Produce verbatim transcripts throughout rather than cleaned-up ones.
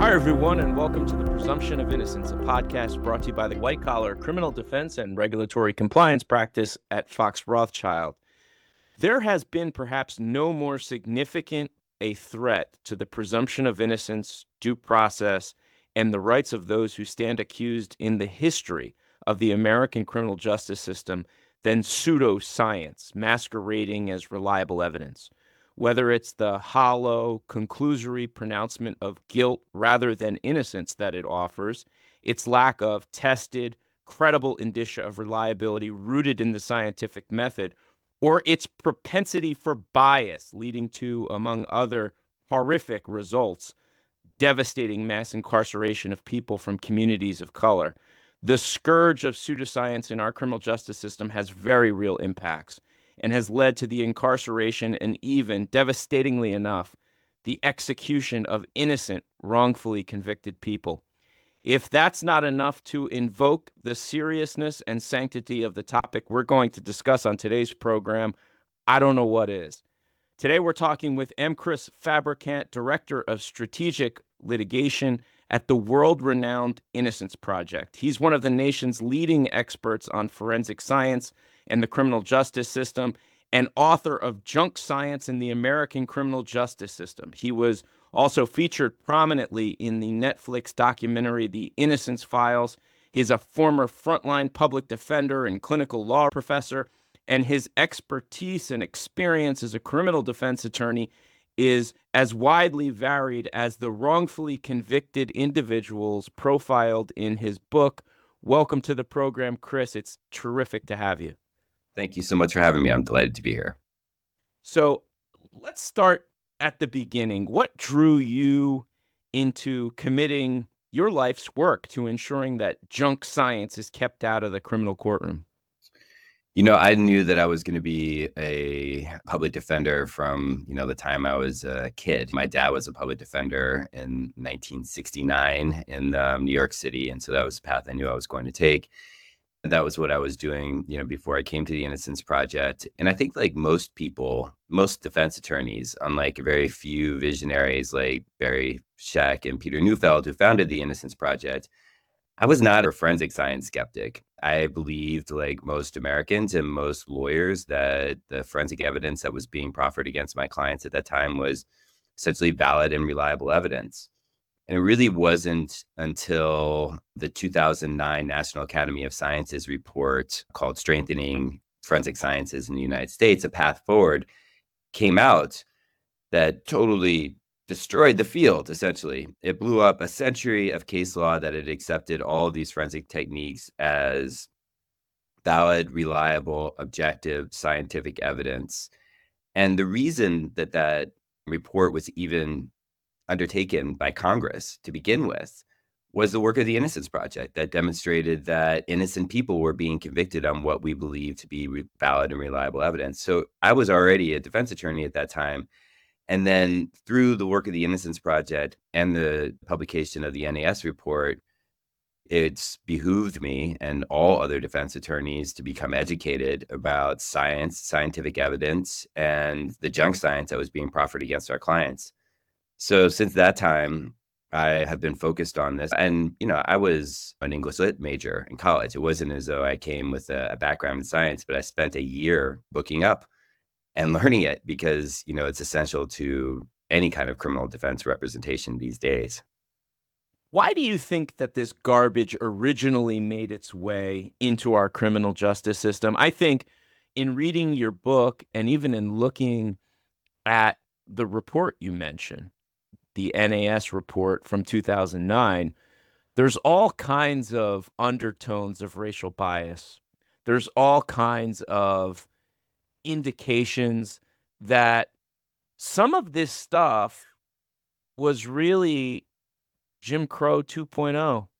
Hi, everyone, and welcome to The Presumption of Innocence, a podcast brought to you by the White Collar Criminal Defense and Regulatory Compliance Practice at Fox Rothschild. There has been perhaps no more significant a threat to the presumption of innocence, due process, and the rights of those who stand accused in the history of the American criminal justice system than pseudoscience masquerading as reliable evidence. Whether it's the hollow, conclusory pronouncement of guilt rather than innocence that it offers, its lack of tested, credible indicia of reliability rooted in the scientific method, or its propensity for bias leading to, among other horrific results, devastating mass incarceration of people from communities of color. The scourge of pseudoscience in our criminal justice system has very real impacts and has led to the incarceration and even, devastatingly enough, the execution of innocent, wrongfully convicted people. If that's not enough to invoke the seriousness and sanctity of the topic we're going to discuss on today's program, I don't know what is. Today we're talking with M. Chris Fabricant, Director of Strategic Litigation at the world-renowned Innocence Project. He's one of the nation's leading experts on forensic science and the criminal justice system, and author of Junk Science in the American Criminal Justice System. He was also featured prominently in the Netflix documentary The Innocence Files. He's a former frontline public defender and clinical law professor, and his expertise and experience as a criminal defense attorney is as widely varied as the wrongfully convicted individuals profiled in his book. Welcome to the program, Chris. It's terrific to have you. Thank you so much for having me. I'm delighted to be here. So let's start at the beginning. What drew you into committing your life's work to ensuring that junk science is kept out of the criminal courtroom? You know, I knew that I was going to be a public defender from, you know, the time I was a kid. My dad was a public defender in nineteen sixty-nine in um, New York City. And so that was the path I knew I was going to take. And that was what I was doing, you know, before I came to the Innocence Project. And I think like most people, most defense attorneys, unlike very few visionaries like Barry Scheck and Peter Neufeld, who founded the Innocence Project, I was not a forensic science skeptic. I believed, like most Americans and most lawyers, that the forensic evidence that was being proffered against my clients at that time was essentially valid and reliable evidence. And it really wasn't until the two thousand nine National Academy of Sciences report called Strengthening Forensic Sciences in the United States, A Path Forward, came out that totally destroyed the field, essentially. It blew up a century of case law that had accepted all of these forensic techniques as valid, reliable, objective, scientific evidence. And the reason that that report was even undertaken by Congress to begin with was the work of the Innocence Project that demonstrated that innocent people were being convicted on what we believe to be re- valid and reliable evidence. So I was already a defense attorney at that time. And then through the work of the Innocence Project and the publication of the N A S report, it's behooved me and all other defense attorneys to become educated about science, scientific evidence, and the junk science that was being proffered against our clients. So since that time, I have been focused on this. And, you know, I was an English lit major in college. It wasn't as though I came with a, a background in science, but I spent a year looking up and learning it because, you know, it's essential to any kind of criminal defense representation these days. Why do you think that this garbage originally made its way into our criminal justice system? I think in reading your book and even in looking at the report you mentioned, the N A S report from two thousand nine, there's all kinds of undertones of racial bias. There's all kinds of indications that some of this stuff was really Jim Crow two point oh.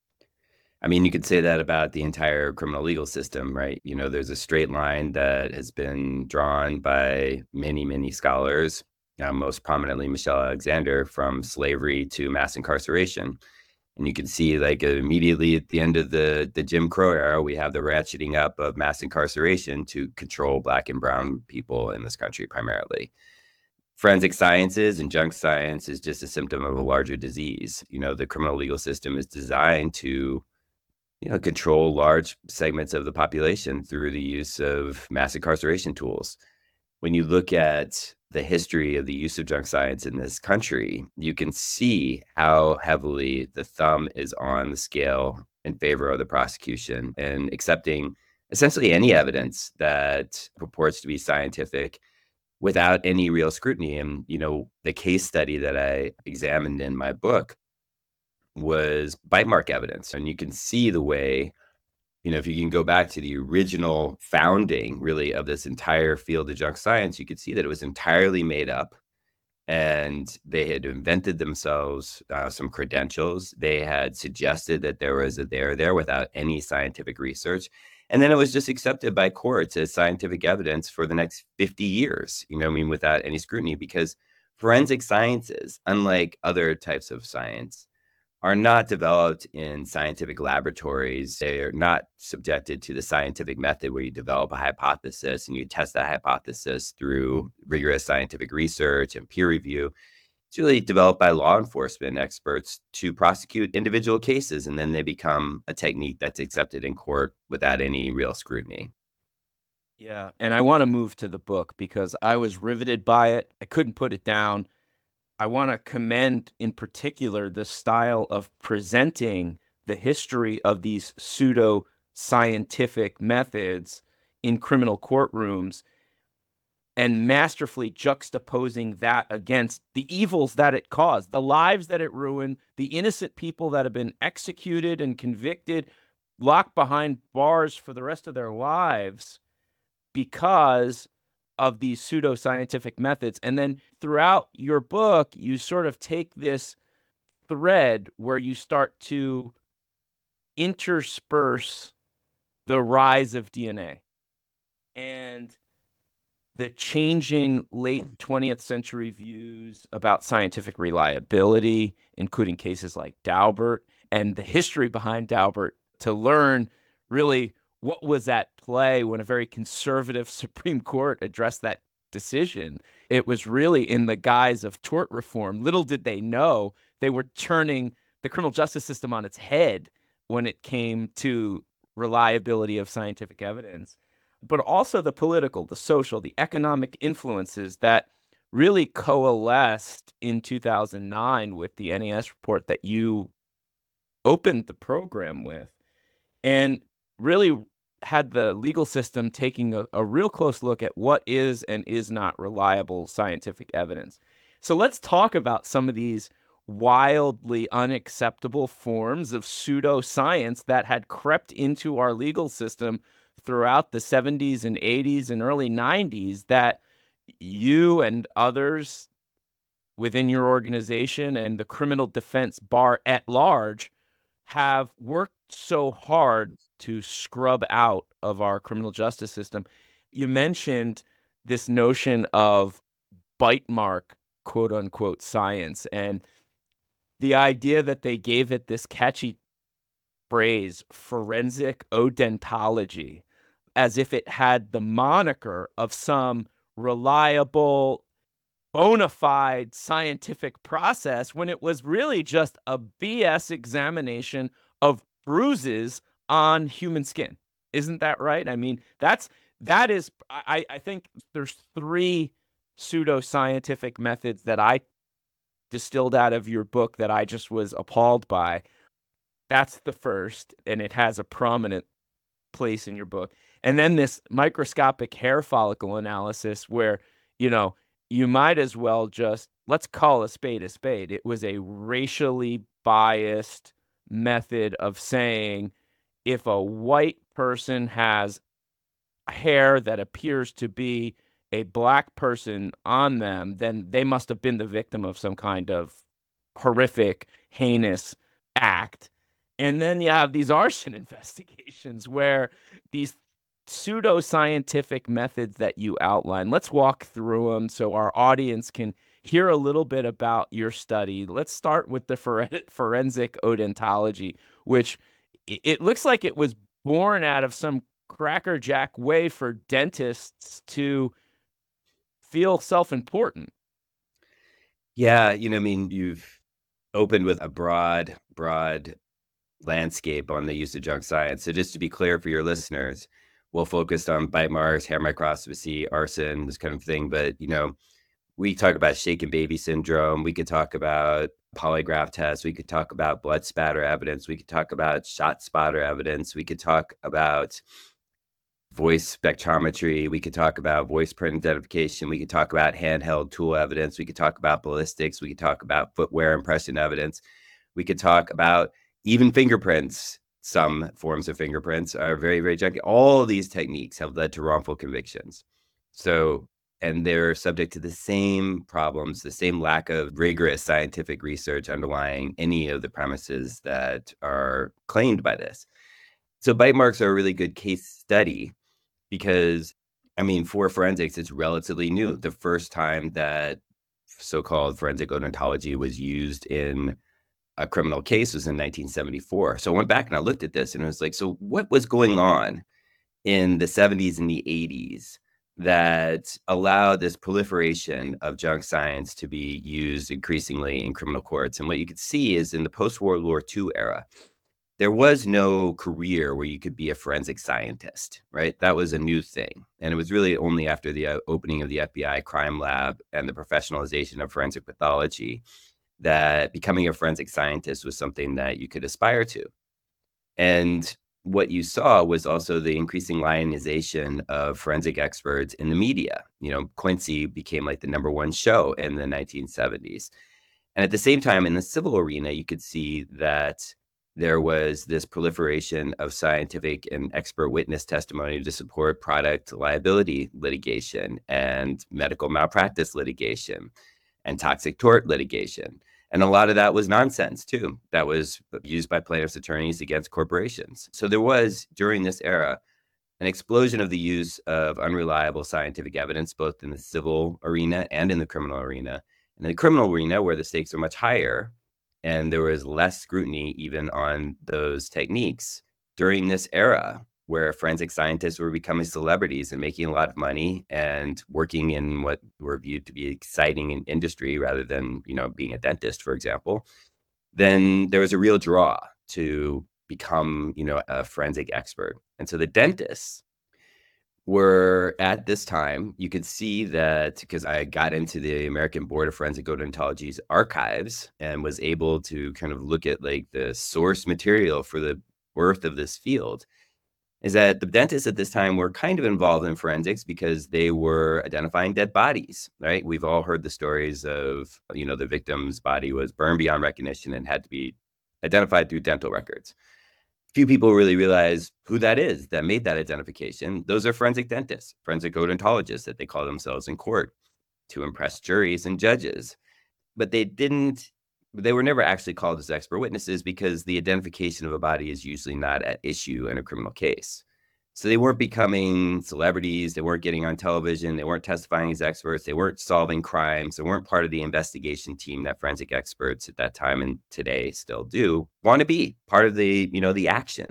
I mean, you could say that about the entire criminal legal system, right? You know, there's a straight line that has been drawn by many, many scholars, uh, most prominently Michelle Alexander, from slavery to mass incarceration. And you can see, like, immediately at the end of the, the Jim Crow era, we have the ratcheting up of mass incarceration to control Black and brown people in this country primarily. forensic sciences and junk science is just a symptom of a larger disease. You know, the criminal legal system is designed to, you know, control large segments of the population through the use of mass incarceration tools. When you look at the history of the use of junk science in this country, you can see how heavily the thumb is on the scale in favor of the prosecution and accepting essentially any evidence that purports to be scientific without any real scrutiny. And, you know, the case study that I examined in my book was bite mark evidence. And you can see the way, you know, if you can go back to the original founding, really, of this entire field of junk science, you could see that it was entirely made up. And they had invented themselves uh, some credentials. They had suggested that there was a there there without any scientific research. And then it was just accepted by courts as scientific evidence for the next fifty years, you know, I mean, without any scrutiny, because forensic sciences, unlike other types of science, are not developed in scientific laboratories. They are not subjected to the scientific method where you develop a hypothesis and you test that hypothesis through rigorous scientific research and peer review. It's really developed by law enforcement experts to prosecute individual cases, and then they become a technique that's accepted in court without any real scrutiny. Yeah, and I want to move to the book because I was riveted by it. I couldn't put it down. I want to commend in particular the style of presenting the history of these pseudo scientific methods in criminal courtrooms and masterfully juxtaposing that against the evils that it caused, the lives that it ruined, the innocent people that have been executed and convicted, locked behind bars for the rest of their lives because of these pseudo-scientific methods. And then throughout your book, you sort of take this thread where you start to intersperse the rise of D N A and the changing late twentieth century views about scientific reliability, including cases like Daubert and the history behind Daubert, to learn really what was at play when a very conservative Supreme Court addressed that decision. It was really in the guise of tort reform. Little did they know they were turning the criminal justice system on its head when it came to reliability of scientific evidence, but also the political, the social, the economic influences that really coalesced in two thousand nine with the N A S report that you opened the program with, and really had the legal system taking a, a real close look at what is and is not reliable scientific evidence. So let's talk about some of these wildly unacceptable forms of pseudoscience that had crept into our legal system throughout the seventies and eighties and early nineties that you and others within your organization and the criminal defense bar at large have worked so hard to scrub out of our criminal justice system. You mentioned this notion of bite mark, quote unquote, science, and the idea that they gave it this catchy phrase, forensic odontology, as if it had the moniker of some reliable, bona fide scientific process, when it was really just a B S examination of bruises on human skin. Isn't that right? I mean, that's that is I, I think there's three pseudoscientific methods that I distilled out of your book that I just was appalled by. That's the first, and it has a prominent place in your book. And then this microscopic hair follicle analysis where, you know, you might as well just, let's call a spade a spade. It was a racially biased method of saying if a white person has hair that appears to be a black person on them, then they must have been the victim of some kind of horrific, heinous act. And then you have these arson investigations where these pseudoscientific methods that you outline, let's walk through them so our audience can hear a little bit about your study. Let's start with the forensic odontology, which it looks like it was born out of some crackerjack way for dentists to feel self-important. Yeah, you know, I mean, you've opened with a broad, broad landscape on the use of junk science. So just to be clear for your listeners, we'll focus on bite marks, hair microscopy, arson, this kind of thing. But, you know, we talk about shaken baby syndrome. We could talk about polygraph tests. We could talk about blood spatter evidence. We could talk about shot spotter evidence. We could talk about voice spectrometry. We could talk about voice print identification. We could talk about handheld tool evidence. We could talk about ballistics. We could talk about footwear impression evidence. We could talk about even fingerprints. Some forms of fingerprints are very, very junky. All of these techniques have led to wrongful convictions. So, and they're subject to the same problems, the same lack of rigorous scientific research underlying any of the premises that are claimed by this. So bite marks are a really good case study because, I mean, for forensics, it's relatively new. The first time that so-called forensic odontology was used in a criminal case was in nineteen seventy-four. So I went back and I looked at this and it was like, so what was going on in the seventies and the eighties that allowed this proliferation of junk science to be used increasingly in criminal courts? And what you could see is in the post-World War Two era, there was no career where you could be a forensic scientist, right? That was a new thing. And it was really only after the uh, opening of the F B I crime lab and the professionalization of forensic pathology that becoming a forensic scientist was something that you could aspire to. And what you saw was also the increasing lionization of forensic experts in the media. You know, Quincy became like the number one show in the nineteen seventies. And at the same time, in the civil arena, you could see that there was this proliferation of scientific and expert witness testimony to support product liability litigation and medical malpractice litigation and toxic tort litigation. And a lot of that was nonsense, too. That was used by plaintiffs' attorneys against corporations. So there was, during this era, an explosion of the use of unreliable scientific evidence, both in the civil arena and in the criminal arena. In the criminal arena, where the stakes are much higher, and there was less scrutiny even on those techniques during this era where forensic scientists were becoming celebrities and making a lot of money and working in what were viewed to be exciting in industry rather than, you know, being a dentist, for example, then there was a real draw to become, you know, a forensic expert. And so the dentists were at this time, you could see that because I got into the American Board of Forensic Odontology's archives and was able to kind of look at like the source material for the birth of this field, is that the dentists at this time were kind of involved in forensics because they were identifying dead bodies, right? We've all heard the stories of, you know, the victim's body was burned beyond recognition and had to be identified through dental records. Few people really realize who that is that made that identification. Those are forensic dentists, forensic odontologists that they call themselves in court to impress juries and judges. But they didn't, they were never actually called as expert witnesses because the identification of a body is usually not at issue in a criminal case. So they weren't becoming celebrities. They weren't getting on television. They weren't testifying as experts. They weren't solving crimes. They weren't part of the investigation team that forensic experts at that time and today still do want to be part of the, you know, the action.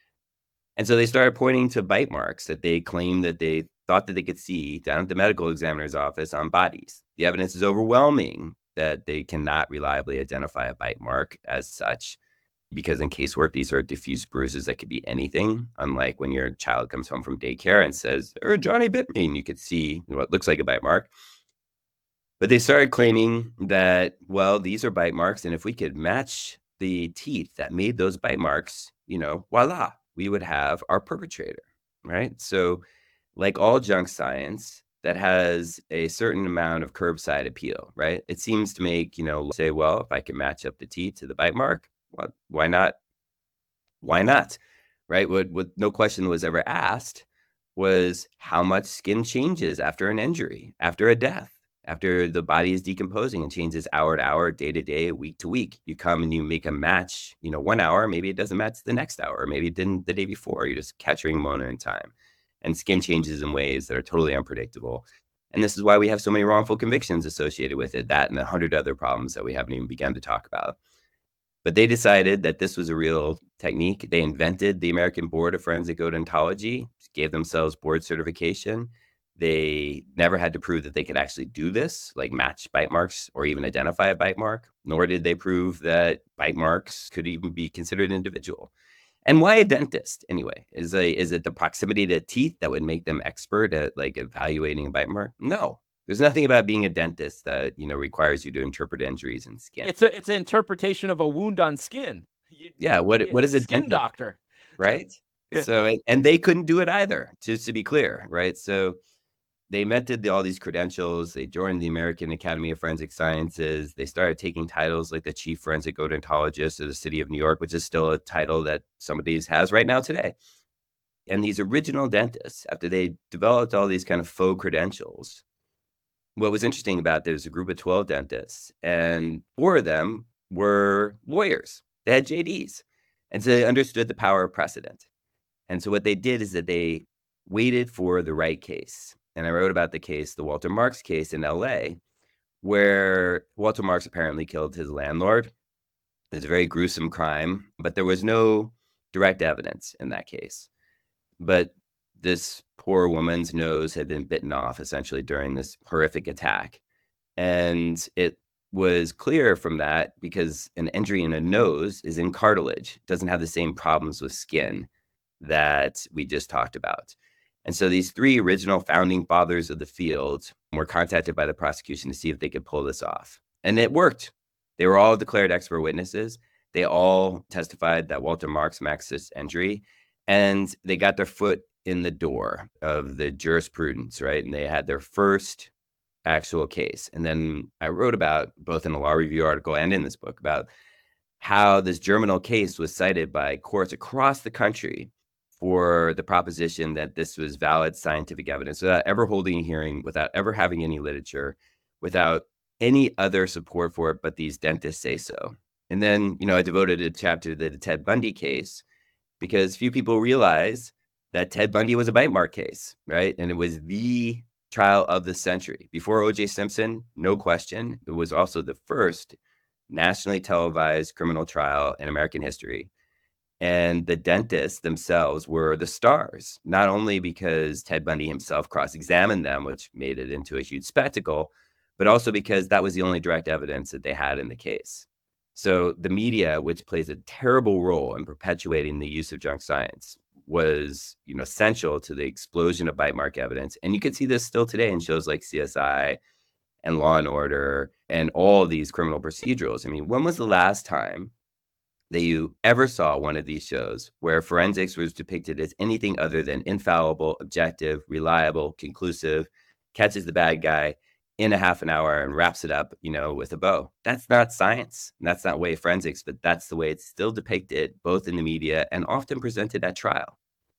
And so they started pointing to bite marks that they claimed that they thought that they could see down at the medical examiner's office on bodies. The evidence is overwhelming that they cannot reliably identify a bite mark as such. Because in casework, these are diffuse bruises that could be anything, unlike when your child comes home from daycare and says, oh, Johnny bit me, and you could see what looks like a bite mark. But they started claiming that, well, these are bite marks, and if we could match the teeth that made those bite marks, you know, voila, we would have our perpetrator, right? So like all junk science, that has a certain amount of curbside appeal, right? It seems to make, you know, say, well, if I can match up the teeth to the bite mark, What, why not? Why not? Right? What, what no question was ever asked was how much skin changes after an injury, after a death, after the body is decomposing and changes hour to hour, day to day, week to week. You come and you make a match, you know, one hour, maybe it doesn't match the next hour, or maybe it didn't the day before. You're just capturing a moment in time. And skin changes in ways that are totally unpredictable. And this is why we have so many wrongful convictions associated with it, that and a hundred other problems that we haven't even begun to talk about. But they decided that this was a real technique. They invented the American Board of Forensic Odontology, gave themselves board certification. They never had to prove that they could actually do this, like match bite marks or even identify a bite mark, nor did they prove that bite marks could even be considered individual. And why a dentist anyway? Is a is it the proximity to teeth that would make them expert at like evaluating a bite mark? No. There's nothing about being a dentist that, you know, requires you to interpret injuries in skin. It's a it's an interpretation of a wound on skin. You, yeah, what what is a skin dentist, doctor, right? Yeah. So and they couldn't do it either, just to be clear, right? So they invented the, all these credentials. They joined the American Academy of Forensic Sciences. They started taking titles like the Chief Forensic Odontologist of the city of New York, which is still a title that some of these has right now today. And these original dentists, after they developed all these kind of faux credentials, what was interesting about there's a group of twelve dentists, and four of them were lawyers. They had J Ds. And so they understood the power of precedent. And so what they did is that they waited for the right case. And I wrote about the case, the Walter Marks case in L A, where Walter Marks apparently killed his landlord. It's a very gruesome crime, but there was no direct evidence in that case. But this poor woman's nose had been bitten off essentially during this horrific attack. And it was clear from that because an injury in a nose is in cartilage. It doesn't have the same problems with skin that we just talked about. And so these three original founding fathers of the field were contacted by the prosecution to see if they could pull this off. And it worked. They were all declared expert witnesses. They all testified that Walter Marks maxed this injury, and they got their foot in the door of the jurisprudence, right? And they had their first actual case. And then I wrote about, both in a law review article and in this book, about how this germinal case was cited by courts across the country for the proposition that this was valid scientific evidence without ever holding a hearing, without ever having any literature, without any other support for it, but these dentists say so. And then, you know, I devoted a chapter to the Ted Bundy case because few people realize that Ted Bundy was a bite mark case, right? And it was the trial of the century. Before O J Simpson, no question, it was also the first nationally televised criminal trial in American history. And the dentists themselves were the stars, not only because Ted Bundy himself cross-examined them, which made it into a huge spectacle, but also because that was the only direct evidence that they had in the case. So the media, which plays a terrible role in perpetuating the use of junk science, was, you know, essential to the explosion of bite mark evidence. And you can see this still today in shows like C S I and Law and Order and all of these criminal procedurals. I mean, when was the last time that you ever saw one of these shows where forensics was depicted as anything other than infallible, objective, reliable, conclusive, catches the bad guy in a half an hour and wraps it up, you know, with a bow? That's not science. That's not way of forensics, but that's the way it's still depicted, both in the media and often presented at trial.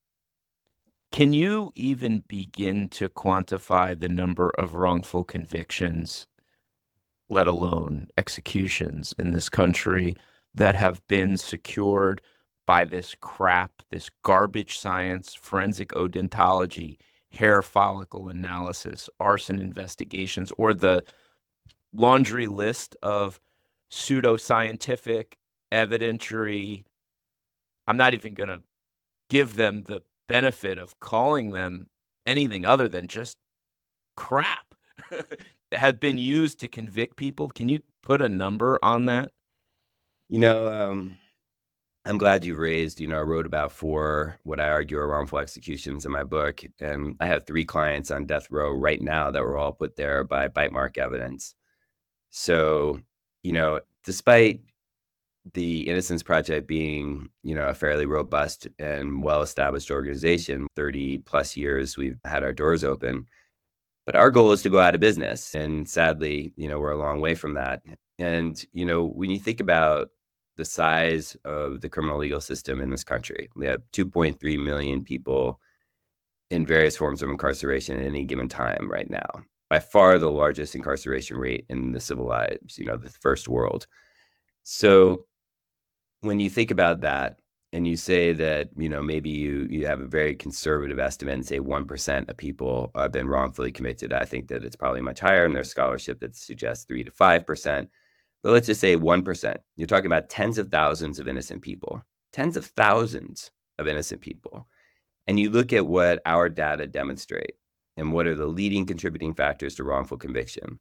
Can you even begin to quantify the number of wrongful convictions, let alone executions, in this country that have been secured by this crap, this garbage science, forensic odontology, hair follicle analysis, arson investigations, or the laundry list of pseudoscientific evidentiary? I'm not even going to give them the benefit of calling them anything other than just crap that have been used to convict people. Can you put a number on that? You know, um, I'm glad you raised, you know, I wrote about four, what I argue are wrongful executions in my book. And I have three clients on death row right now that were all put there by bite mark evidence. So, you know, despite the Innocence Project being, you know, a fairly robust and well-established organization, thirty plus years we've had our doors open, but our goal is to go out of business. And sadly, you know, we're a long way from that. And, you know, when you think about the size of the criminal legal system in this country, we have two point three million people in various forms of incarceration at any given time right now, by far the largest incarceration rate in the civilized, you know, the first world. So when you think about that and you say that, you know, maybe you, you have a very conservative estimate and say one percent of people have been wrongfully convicted, I think that it's probably much higher, and there's scholarship that suggests three to five percent. But let's just say one percent. You're talking about tens of thousands of innocent people, tens of thousands of innocent people. And you look at what our data demonstrate, and what are the leading contributing factors to wrongful conviction.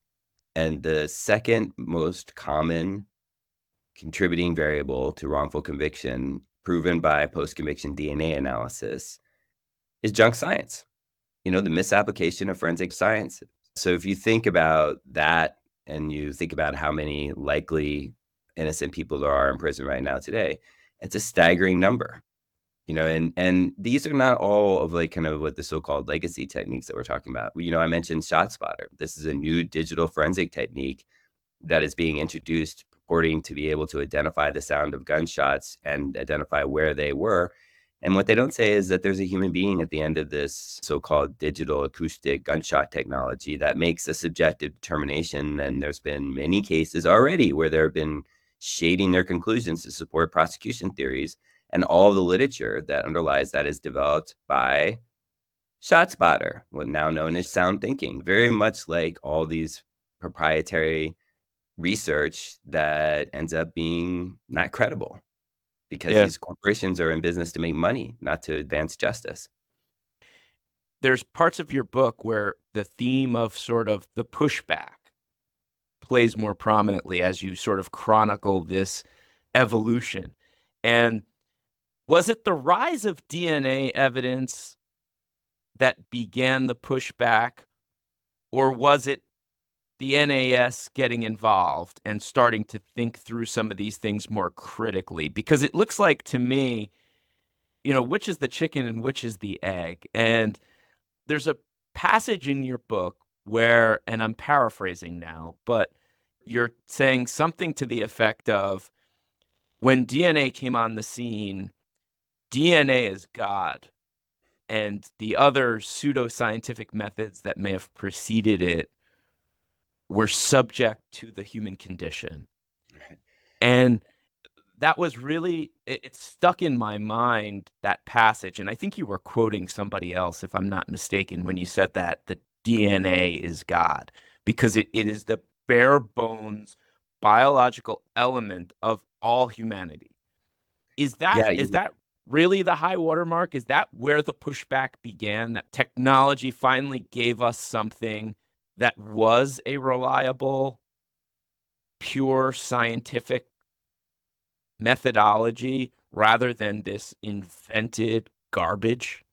And the second most common contributing variable to wrongful conviction, proven by post-conviction D N A analysis, is junk science, you know, the misapplication of forensic science. So if you think about that and you think about how many likely innocent people there are in prison right now today, it's a staggering number. You know, and and these are not all of like kind of what the so-called legacy techniques that we're talking about. You know, I mentioned ShotSpotter. This is a new digital forensic technique that is being introduced, purporting to be able to identify the sound of gunshots and identify where they were. And what they don't say is that there's a human being at the end of this so-called digital acoustic gunshot technology that makes a subjective determination. And there's been many cases already where there have been shading their conclusions to support prosecution theories. And all the literature that underlies that is developed by ShotSpotter, what now known as sound thinking, very much like all these proprietary research that ends up being not credible because Yeah. these corporations are in business to make money, not to advance justice. There's parts of your book where the theme of sort of the pushback plays more prominently as you sort of chronicle this evolution. And was it the rise of D N A evidence that began the pushback, or was it the N A S getting involved and starting to think through some of these things more critically? Because it looks like to me, you know, which is the chicken and which is the egg? And there's a passage in your book where, and I'm paraphrasing now, but you're saying something to the effect of, when D N A came on the scene, D N A is God, and the other pseudoscientific methods that may have preceded it were subject to the human condition. Right. And that was really, it, it stuck in my mind, that passage. And I think you were quoting somebody else, if I'm not mistaken, when you said that the D N A is God, because it, it is the bare bones biological element of all humanity. Is that Yeah, is you- that really the high watermark? Is that where the pushback began? That technology finally gave us something that was a reliable, pure scientific methodology rather than this invented garbage?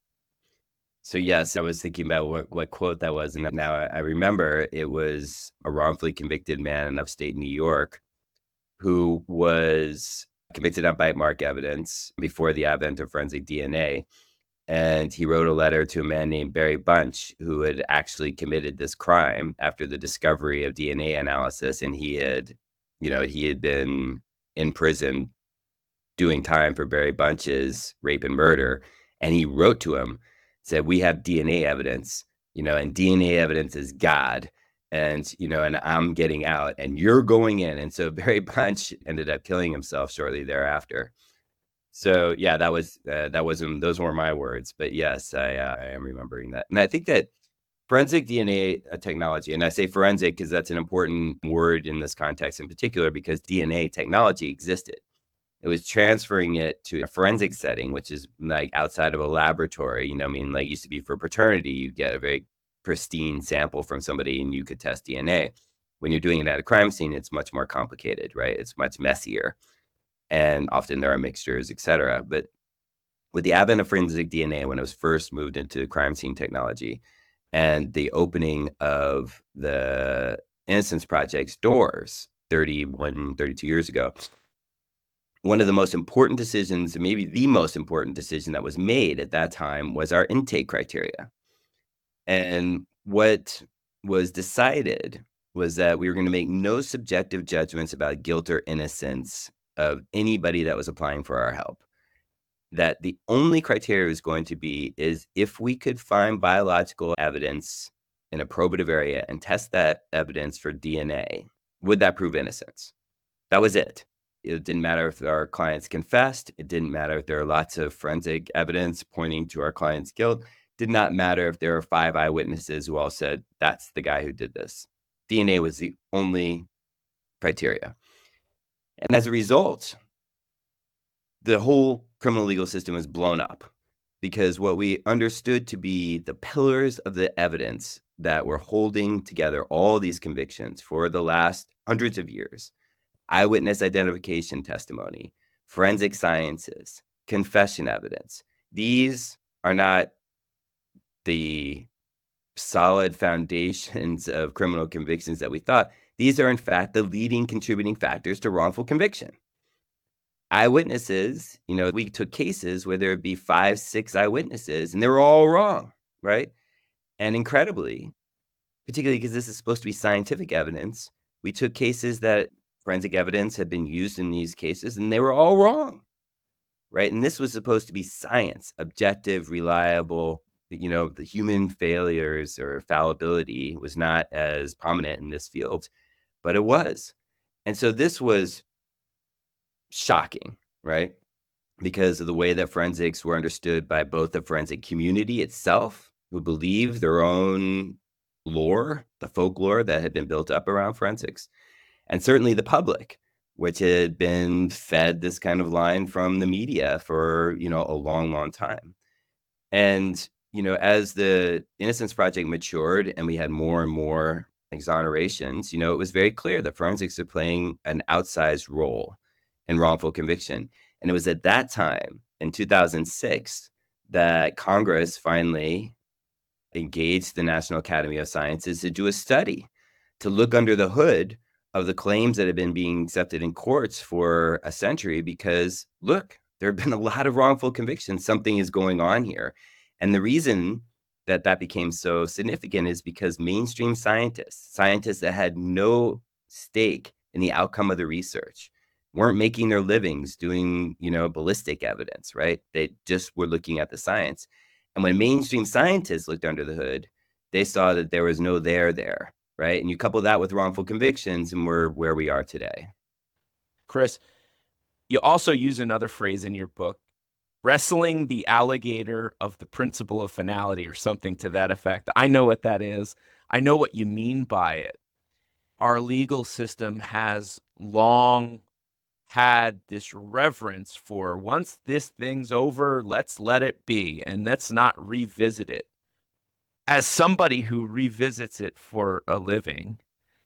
So yes, I was thinking about what, what quote that was, and now I, I remember it was a wrongfully convicted man in upstate New York who was convicted on bite mark evidence before the advent of forensic D N A. And he wrote a letter to a man named Barry Bunch, who had actually committed this crime after the discovery of D N A analysis. And he had, you know, he had been in prison doing time for Barry Bunch's rape and murder. And he wrote to him, said, "We have D N A evidence, you know, and D N A evidence is God. And, you know, and I'm getting out and you're going in." And so Barry Bunch ended up killing himself shortly thereafter. So yeah, that was, uh, that wasn't, those weren't my words, but yes, I, uh, I am remembering that. And I think that forensic D N A technology, and I say forensic because that's an important word in this context in particular, because D N A technology existed. It was transferring it to a forensic setting, which is like outside of a laboratory. You know, I mean, like used to be for paternity, you get a very pristine sample from somebody and you could test D N A. When you're doing it at a crime scene, it's much more complicated, right? It's much messier. And often there are mixtures, et cetera. But with the advent of forensic D N A, when it was first moved into crime scene technology and the opening of the Innocence Project's doors thirty-one, thirty-two years ago, one of the most important decisions, maybe the most important decision that was made at that time, was our intake criteria. And what was decided was that we were going to make no subjective judgments about guilt or innocence of anybody that was applying for our help. That the only criteria was going to be is if we could find biological evidence in a probative area and test that evidence for D N A, would that prove innocence? That was it. It didn't matter if our clients confessed. It didn't matter if there are lots of forensic evidence pointing to our client's guilt. It did not matter if there are five eyewitnesses who all said, that's the guy who did this. D N A was the only criteria. And as a result, the whole criminal legal system was blown up. because what we understood to be the pillars of the evidence that were holding together all these convictions for the last hundreds of years, eyewitness identification testimony, forensic sciences, confession evidence, these are not the solid foundations of criminal convictions that we thought. These are, in fact, the leading contributing factors to wrongful conviction. Eyewitnesses, you know, we took cases where there would be five, six eyewitnesses, and they were all wrong, right? And incredibly, particularly because this is supposed to be scientific evidence, we took cases that forensic evidence had been used in these cases, and they were all wrong, right? And this was supposed to be science, objective, reliable. You know, the human failures or fallibility was not as prominent in this field, but it was. And so this was shocking, right? Because of the way that forensics were understood by both the forensic community itself, who believed their own lore, the folklore that had been built up around forensics, and certainly the public, which had been fed this kind of line from the media for, you know, a long, long time. And, you know, as the Innocence Project matured and we had more and more exonerations, you know, it was very clear that forensics are playing an outsized role in wrongful conviction. And it was at that time, in two thousand six, that Congress finally engaged the National Academy of Sciences to do a study to look under the hood of the claims that had been being accepted in courts for a century, because look, there have been a lot of wrongful convictions. Something is going on here. And the reason that that became so significant is because mainstream scientists, scientists that had no stake in the outcome of the research, weren't making their livings doing, you know, ballistic evidence, right? They just were looking at the science. And when mainstream scientists looked under the hood, they saw that there was no there there, right? And you couple that with wrongful convictions, and we're where we are today. Chris, you also use another phrase in your book, wrestling the alligator of the principle of finality, or something to that effect. I know what that is. I know what you mean by it. Our legal system has long had this reverence for, once this thing's over, let's let it be, and let's not revisit it. As somebody who revisits it for a living,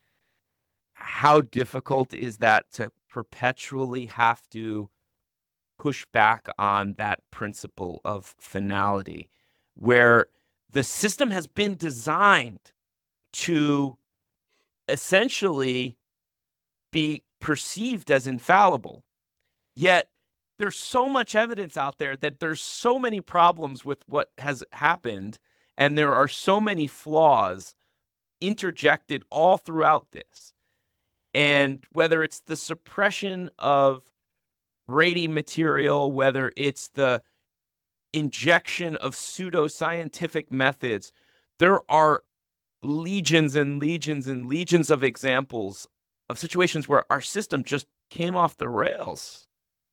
how difficult is that to perpetually have to push back on that principle of finality, where the system has been designed to essentially be perceived as infallible, yet there's so much evidence out there that there's so many problems with what has happened, and there are so many flaws interjected all throughout this. And whether it's the suppression of Brady material, whether it's the injection of pseudoscientific methods, there are legions and legions and legions of examples of situations where our system just came off the rails.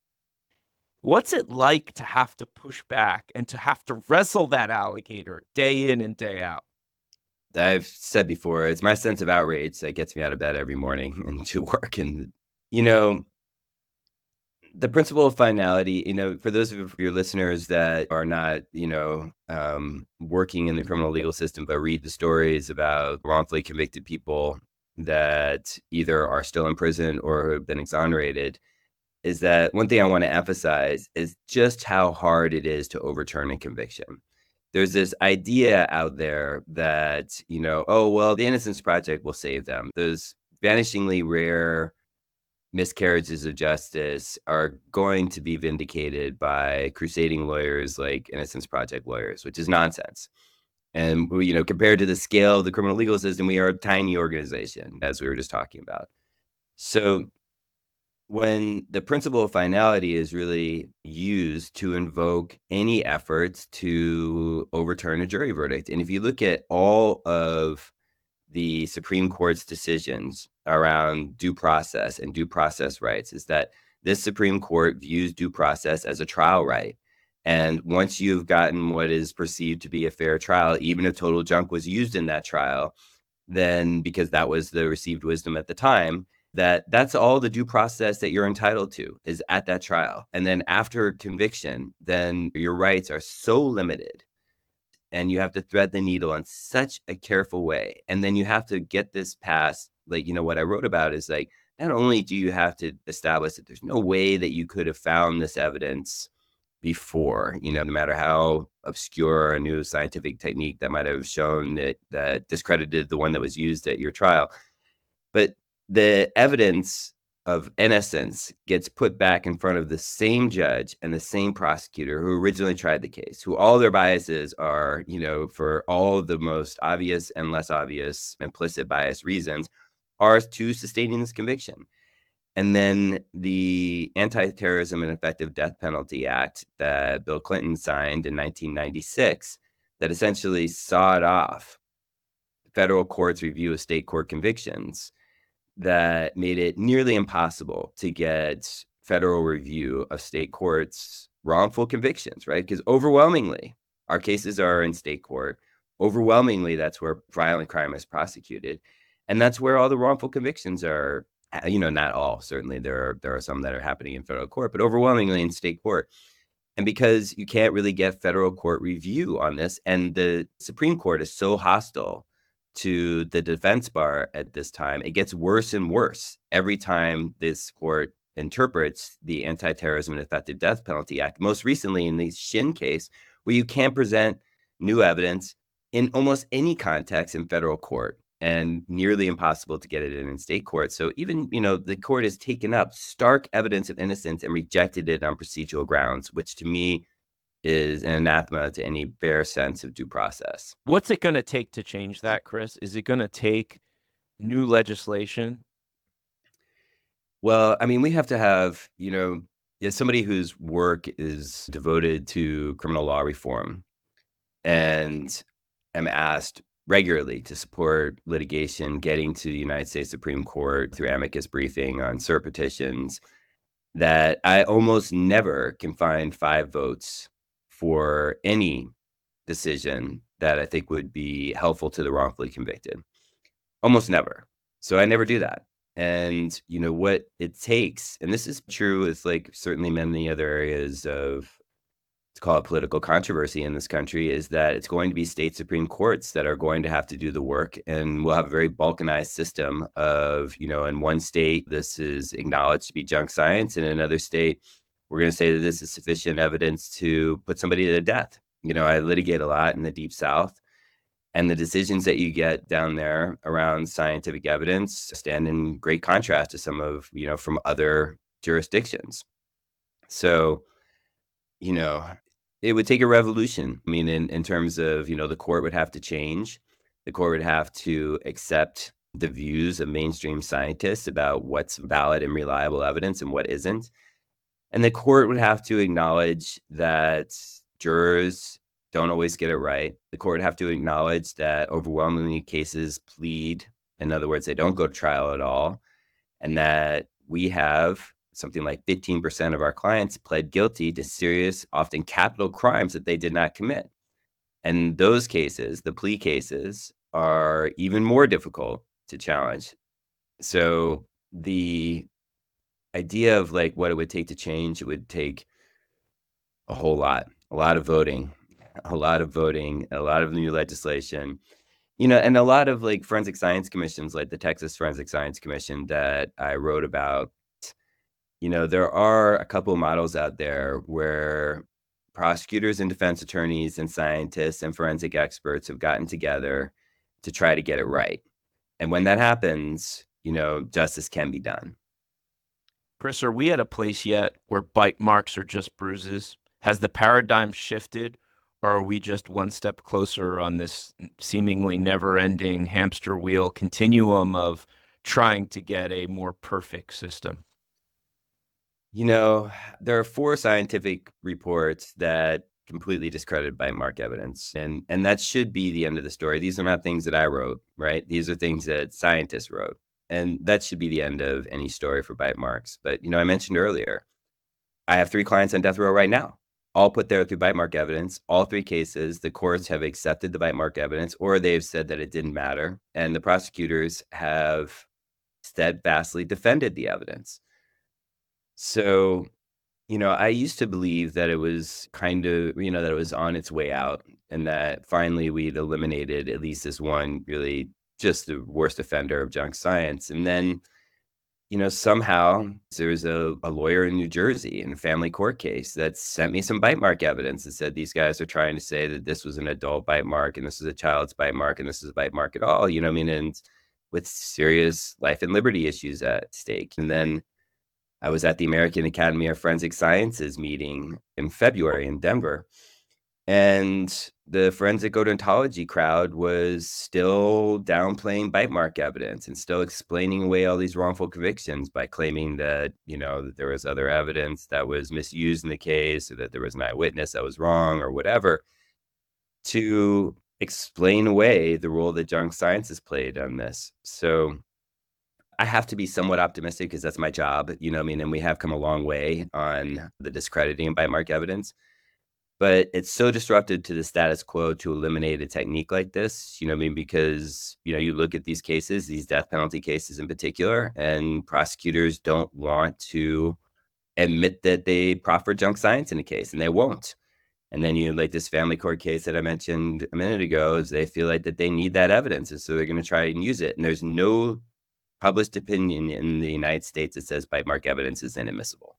What's it like to have to push back and to have to wrestle that alligator day in and day out? I've said before, it's my sense of outrage that gets me out of bed every morning and to work. And, you know, the principle of finality, you know, for those of your listeners that are not, you know, um, working in the criminal legal system, but read the stories about wrongfully convicted people that either are still in prison or have been exonerated, is that one thing I want to emphasize is just how hard it is to overturn a conviction. There's this idea out there that, you know, oh, well, the Innocence Project will save them. Those vanishingly rare miscarriages of justice are going to be vindicated by crusading lawyers like Innocence Project lawyers, which is nonsense. And, you know, compared to the scale of the criminal legal system, we are a tiny organization, as we were just talking about. So when the principle of finality is really used to invoke any efforts to overturn a jury verdict, and if you look at all of the Supreme Court's decisions around due process and due process rights, is that this Supreme Court views due process as a trial right. And once you've gotten what is perceived to be a fair trial, even if total junk was used in that trial, then because that was the received wisdom at the time, that that's all the due process that you're entitled to is at that trial. And then after conviction, then your rights are so limited and you have to thread the needle in such a careful way. And then you have to get this past, like, you know, what I wrote about is like, not only do you have to establish that there's no way that you could have found this evidence before, you know, no matter how obscure a new scientific technique that might have shown that that discredited the one that was used at your trial, but the evidence of innocence gets put back in front of the same judge and the same prosecutor who originally tried the case, who all their biases are, you know, for all of the most obvious and less obvious implicit bias reasons, are to sustaining this conviction. And then the Anti-Terrorism and Effective Death Penalty Act that Bill Clinton signed in nineteen ninety-six that essentially sawed off federal courts' review of state court convictions, that made it nearly impossible to get federal review of state courts' wrongful convictions, right? Because overwhelmingly, our cases are in state court. Overwhelmingly, that's where violent crime is prosecuted. And that's where all the wrongful convictions are, you know, not all, certainly there are, there are some that are happening in federal court, but overwhelmingly in state court. And because you can't really get federal court review on this, and the Supreme Court is so hostile to the defense bar at this time, it gets worse and worse every time this court interprets the Anti-Terrorism and Effective Death Penalty Act. Most recently in the Shin case, where you can't present new evidence in almost any context in federal court, and nearly impossible to get it in in state court. So even, you know, the court has taken up stark evidence of innocence and rejected it on procedural grounds, which to me is an anathema to any fair sense of due process. What's it going to take to change that, Chris? Is it going to take new legislation? Well, I mean, we have to have, you know, as somebody whose work is devoted to criminal law reform and am asked regularly to support litigation getting to the United States Supreme Court through amicus briefing on cert petitions, that I almost never can find five votes for any decision that I think would be helpful to the wrongfully convicted. Almost never. So I never do that. And, you know, what it takes, and this is true with like certainly many other areas of, let's call it political controversy in this country, is that it's going to be state Supreme Courts that are going to have to do the work. And we'll have a very balkanized system of, you know, in one state, this is acknowledged to be junk science. And in another state, we're going to say that this is sufficient evidence to put somebody to death. You know, I litigate a lot in the Deep South, and the decisions that you get down there around scientific evidence stand in great contrast to some of, you know, from other jurisdictions. So, you know, it would take a revolution. I mean, in, in terms of, you know, the court would have to change. The court would have to accept the views of mainstream scientists about what's valid and reliable evidence and what isn't. And the court would have to acknowledge that jurors don't always get it right. The court would have to acknowledge that overwhelmingly cases plead. In other words, they don't go to trial at all. And that we have something like fifteen percent of our clients pled guilty to serious, often capital crimes that they did not commit. And those cases, the plea cases, are even more difficult to challenge. So the idea of like what it would take to change, it would take a whole lot, a lot of voting, a lot of voting, a lot of new legislation, you know, and a lot of like forensic science commissions, like the Texas Forensic Science Commission that I wrote about. You know, there are a couple of models out there where prosecutors and defense attorneys and scientists and forensic experts have gotten together to try to get it right. And when that happens, you know, justice can be done. Chris, are we at a place yet where bite marks are just bruises? Has the paradigm shifted, or are we just one step closer on this seemingly never-ending hamster wheel continuum of trying to get a more perfect system? You know, there are four scientific reports that completely discredited bite mark evidence, and and that should be the end of the story. These are not things that I wrote, right? These are things that scientists wrote, and that should be the end of any story for bite marks. But, you know, I mentioned earlier, I have three clients on death row right now, all put there through bite mark evidence. All three cases, the courts have accepted the bite mark evidence, or they've said that it didn't matter, and the prosecutors have steadfastly defended the evidence. So, you know, I used to believe that it was kind of, you know, that it was on its way out and that finally we'd eliminated at least this one really just the worst offender of junk science. And then, you know, somehow there was a, a lawyer in New Jersey in a family court case that sent me some bite mark evidence that said these guys are trying to say that this was an adult bite mark and this is a child's bite mark and this is a bite mark at all, you know what I mean? And with serious life and liberty issues at stake. And then I was at the American Academy of Forensic Sciences meeting in February in Denver. And the forensic odontology crowd was still downplaying bite mark evidence and still explaining away all these wrongful convictions by claiming that, you know, that there was other evidence that was misused in the case or that there was an eyewitness that was wrong or whatever, to explain away the role that junk science has played on this. So I have to be somewhat optimistic because that's my job, you know what I mean? And we have come a long way on the discrediting of bite mark evidence. But it's so disruptive to the status quo to eliminate a technique like this, you know what I mean? Because, you know, you look at these cases, these death penalty cases in particular, and prosecutors don't want to admit that they proffered junk science in a case, and they won't. And then you like this family court case that I mentioned a minute ago, is they feel like that they need that evidence, and so they're going to try and use it. And there's no published opinion in the United States that says bite mark evidence is inadmissible.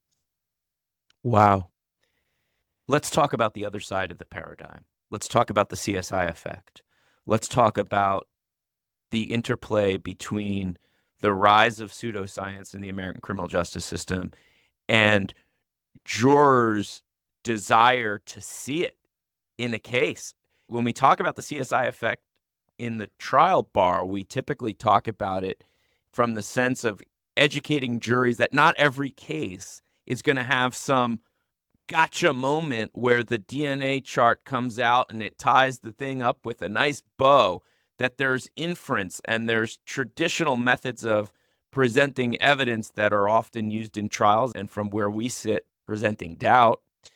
Wow. Let's talk about the other side of the paradigm. Let's talk about the C S I effect. Let's talk about the interplay between the rise of pseudoscience in the American criminal justice system and jurors' desire to see it in a case. When we talk about the C S I effect in the trial bar, we typically talk about it from the sense of educating juries that not every case is going to have some gotcha moment where the D N A chart comes out and it ties the thing up with a nice bow, that there's inference and there's traditional methods of presenting evidence that are often used in trials, and from where we sit, presenting doubt.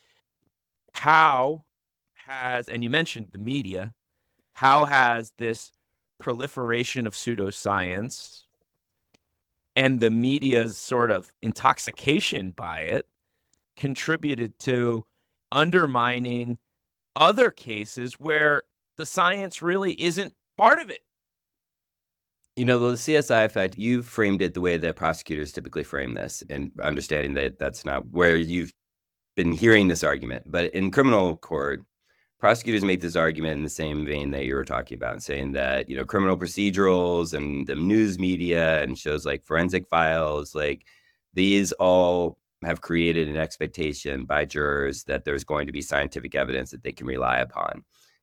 How has, and you mentioned the media, how has this proliferation of pseudoscience and the media's sort of intoxication by it contributed to undermining other cases where the science really isn't part of it? You know, the C S I effect, you framed it the way that prosecutors typically frame this, and understanding that that's not where you've been hearing this argument. But in criminal court, prosecutors make this argument in the same vein that you were talking about, saying that, you know, criminal procedurals and the news media and shows like Forensic Files, like these all have created an expectation by jurors that there's going to be scientific evidence that they can rely upon.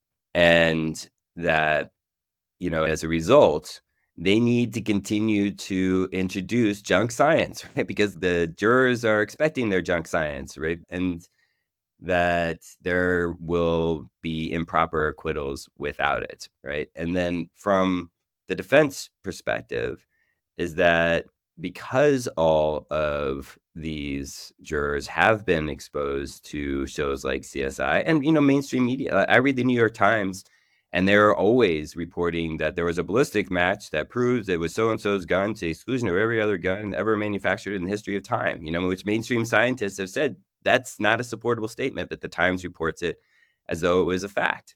And that, you know, as a result, they need to continue to introduce junk science, right? Because the jurors are expecting their junk science, right? And that there will be improper acquittals without it, right? And then from the defense perspective is that because all of these jurors have been exposed to shows like C S I and, you know, mainstream media, I read the New York Times, and they're always reporting that there was a ballistic match that proves it was so-and-so's gun to the exclusion of every other gun ever manufactured in the history of time, you know, which mainstream scientists have said that's not a supportable statement, but the Times reports it as though it was a fact.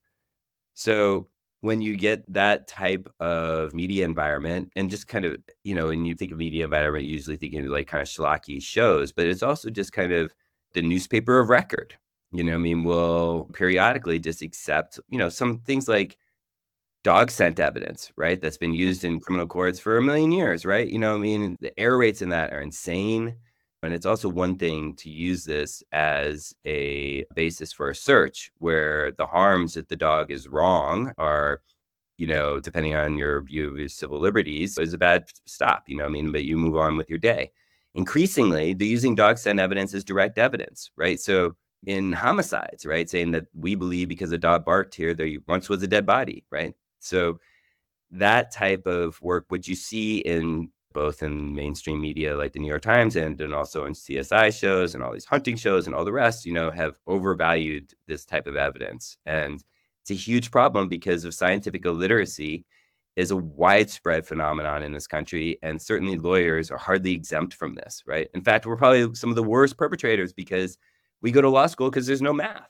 So when you get that type of media environment, and just kind of, you know, when you think of media environment, you usually think of like kind of schlocky shows, but it's also just kind of the newspaper of record. You know, I mean, we'll periodically just accept, you know, some things like dog scent evidence, right? That's been used in criminal courts for a million years, right? You know, I mean, the error rates in that are insane. And it's also one thing to use this as a basis for a search where the harms that the dog is wrong are, you know, depending on your view of your civil liberties, is a bad stop, you know what I mean? But you move on with your day. Increasingly, they're using dog scent evidence as direct evidence, right? So in homicides, right, saying that we believe because a dog barked here, there once was a dead body, right? So that type of work, which you see in both in mainstream media like the New York Times and, and also in C S I shows and all these hunting shows and all the rest, you know, have overvalued this type of evidence. And it's a huge problem because of scientific illiteracy is a widespread phenomenon in this country, and certainly lawyers are hardly exempt from this, right? In fact, we're probably some of the worst perpetrators because we go to law school because there's no math.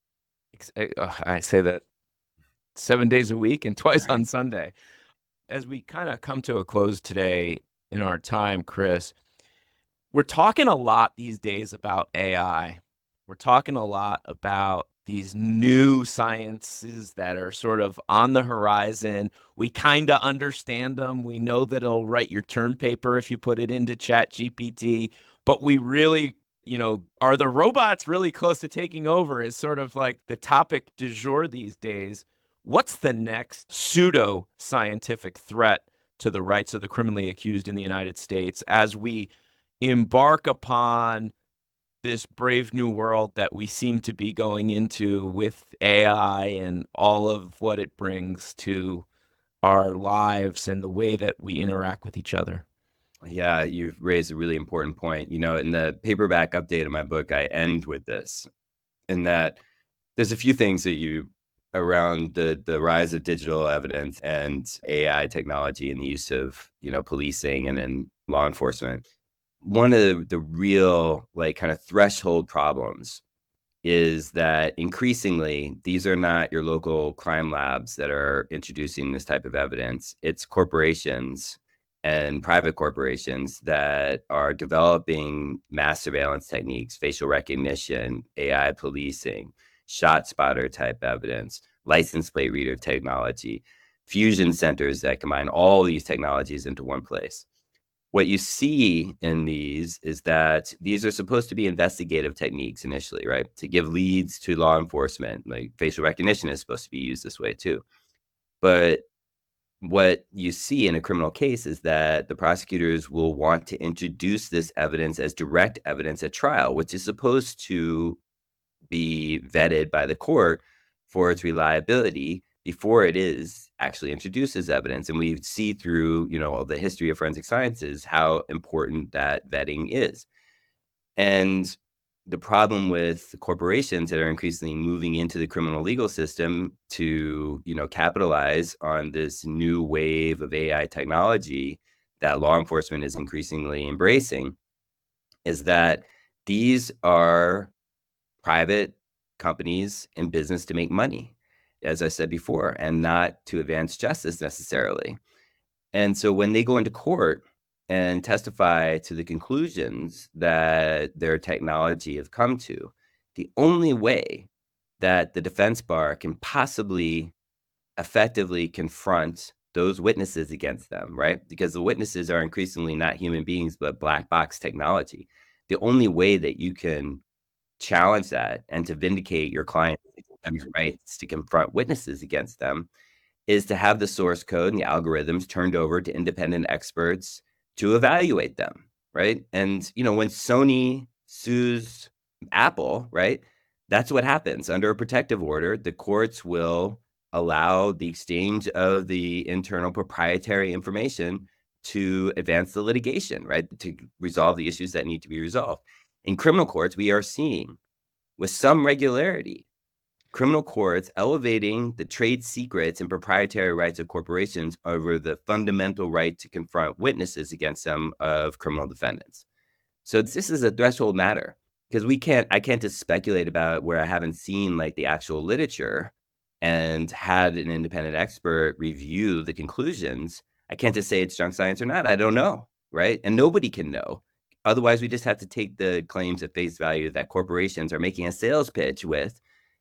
I say that seven days a week and twice on Sunday. As we kind of come to a close today in our time, Chris, we're talking a lot these days about A I. We're talking a lot about these new sciences that are sort of on the horizon. We kind of understand them. We know that it'll write your term paper if you put it into Chat G P T, but we really, you know, are the robots really close to taking over is sort of like the topic du jour these days. What's the next pseudo scientific threat to the rights of the criminally accused in the United States as we embark upon this brave new world that we seem to be going into with A I and all of what it brings to our lives and the way that we interact with each other? Yeah, you've raised a really important point. You know, in the paperback update of my book, I end with this, in that there's a few things that you around the the rise of digital evidence and A I technology and the use of, you know, policing and then law enforcement. One of the, the real like kind of threshold problems is that increasingly these are not your local crime labs that are introducing this type of evidence. It's corporations and private corporations that are developing mass surveillance techniques, facial recognition, A I policing, shot spotter type evidence, license plate reader technology, fusion centers that combine all these technologies into one place. What you see in these is that these are supposed to be investigative techniques initially, right? To give leads to law enforcement. Like facial recognition is supposed to be used this way too. But what you see in a criminal case is that the prosecutors will want to introduce this evidence as direct evidence at trial, which is supposed to be vetted by the court for its reliability before it is actually introduced as evidence. And we see through, you know, the history of forensic sciences how important that vetting is. And the problem with corporations that are increasingly moving into the criminal legal system to, you know, capitalize on this new wave of A I technology that law enforcement is increasingly embracing is that these are private companies in business to make money, as I said before, and not to advance justice necessarily. And so when they go into court and testify to the conclusions that their technology have come to, the only way that the defense bar can possibly effectively confront those witnesses against them, right? Because the witnesses are increasingly not human beings, but black box technology. The only way that you can challenge that and to vindicate your client's rights to confront witnesses against them is to have the source code and the algorithms turned over to independent experts to evaluate them, right? And, you know, when Sony sues Apple, right, that's what happens. Under a protective order, the courts will allow the exchange of the internal proprietary information to advance the litigation, right, to resolve the issues that need to be resolved. In criminal courts, we are seeing with some regularity criminal courts elevating the trade secrets and proprietary rights of corporations over the fundamental right to confront witnesses against them of criminal defendants. So this is a threshold matter because we can't, I can't just speculate about where I haven't seen like the actual literature and had an independent expert review the conclusions. I can't just say it's junk science or not. I don't know, right? And nobody can know. Otherwise, we just have to take the claims at face value that corporations are making a sales pitch with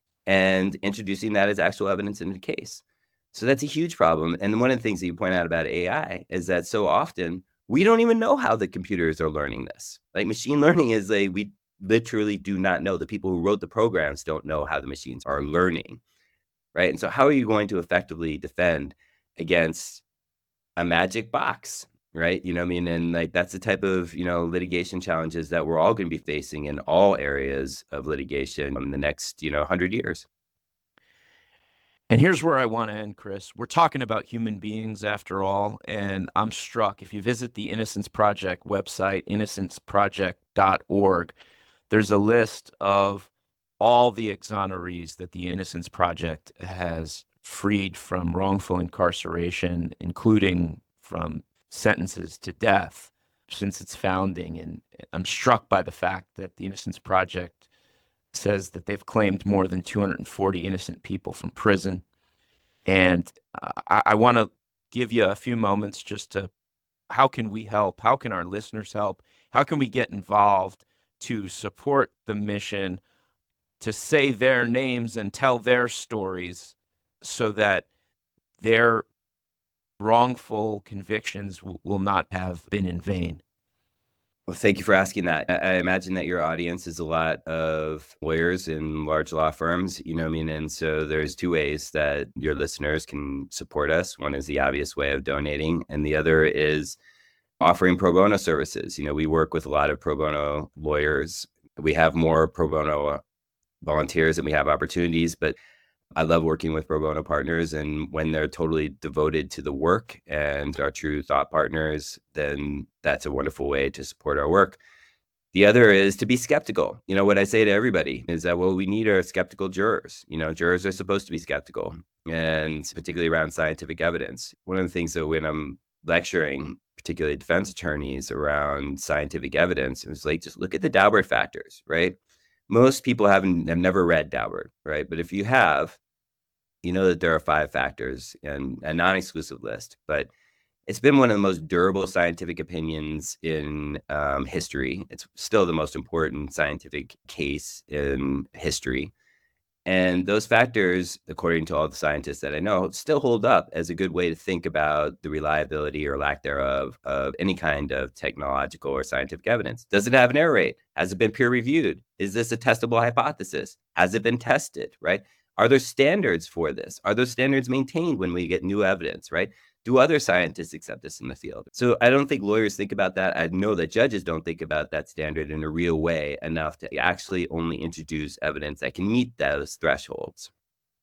and introducing that as actual evidence in the case. So that's a huge problem. And one of the things that you point out about A I is that so often we don't even know how the computers are learning this. Like machine learning is a, we literally do not know. The people who wrote the programs don't know how the machines are learning, right? And so how are you going to effectively defend against a magic box, right? You know what I mean? And like, that's the type of, you know, litigation challenges that we're all going to be facing in all areas of litigation in the next, you know, hundred years. And here's where I want to end, Chris. We're talking about human beings after all. And I'm struck. If you visit the Innocence Project website, innocence project dot org, there's a list of all the exonerees that the Innocence Project has freed from wrongful incarceration, including from sentences to death, since its founding. And I'm struck by the fact that the Innocence Project says that they've claimed more than two hundred forty innocent people from prison. And uh, I, I want to give you a few moments just to, how can we help? How can our listeners help? How can we get involved to support the mission, to say their names and tell their stories so that their wrongful convictions w- will not have been in vain? Well, thank you for asking that. I I imagine that your audience is a lot of lawyers in large law firms, you know what I mean? And so there's two ways that your listeners can support us. One is the obvious way of donating, and the other is offering pro bono services. You know, we work with a lot of pro bono lawyers. We have more pro bono volunteers than we have opportunities, but I love working with pro bono partners, and when they're totally devoted to the work and are true thought partners, then that's a wonderful way to support our work. The other is to be skeptical. You know, what I say to everybody is that, well, we need our skeptical jurors. You know, jurors are supposed to be skeptical, and particularly around scientific evidence. One of the things that when I'm lecturing, particularly defense attorneys, around scientific evidence, it was like, just look at the Daubert factors, right? Most people haven't have never read Daubert, right? But if you have, you know that there are five factors and a non-exclusive list, but it's been one of the most durable scientific opinions in um, history. It's still the most important scientific case in history. And those factors, according to all the scientists that I know, still hold up as a good way to think about the reliability or lack thereof of any kind of technological or scientific evidence. Does it have an error rate? Has it been peer reviewed? Is this a testable hypothesis? Has it been tested, right? Are there standards for this? Are those standards maintained when we get new evidence, right? Do other scientists accept this in the field? So I don't think lawyers think about that. I know that judges don't think about that standard in a real way enough to actually only introduce evidence that can meet those thresholds.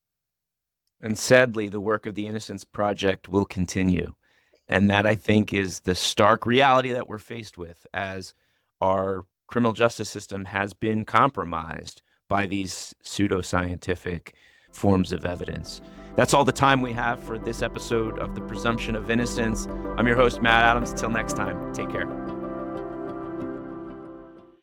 And sadly, the work of the Innocence Project will continue. And that, I think, is the stark reality that we're faced with as our criminal justice system has been compromised by these pseudoscientific forms of evidence. That's all the time we have for this episode of The Presumption of Innocence. I'm your host, Matt Adams. Till next time, take care.